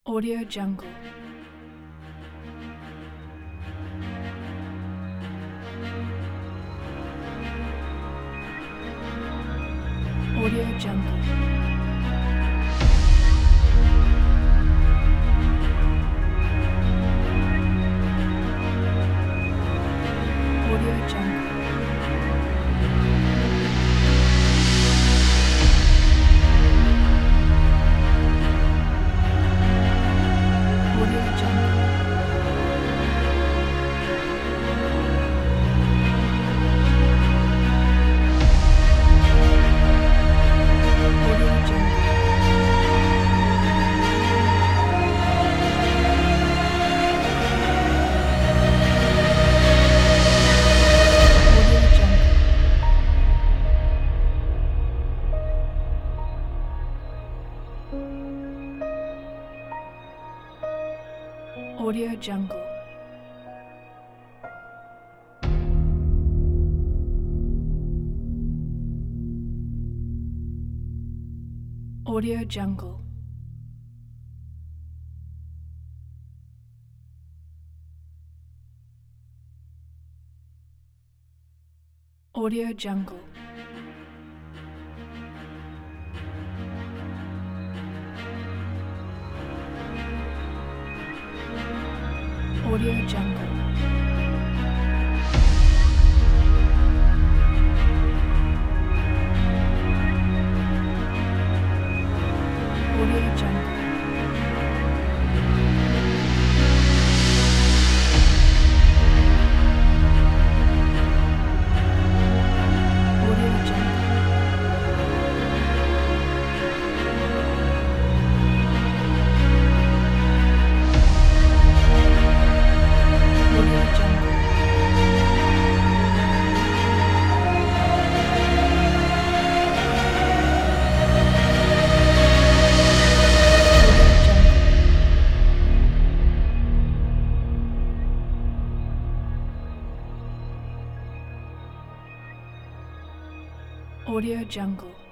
Audio Jungle. Audio Jungle. Audio Jungle. Audio Jungle. Audio Jungle. Audio Jungle. Audio Jungle. Audio Jungle. Audio Jungle. Audio Jungle. Audio Jungle. Audio Jungle. Audio Jungle. Audio Jungle.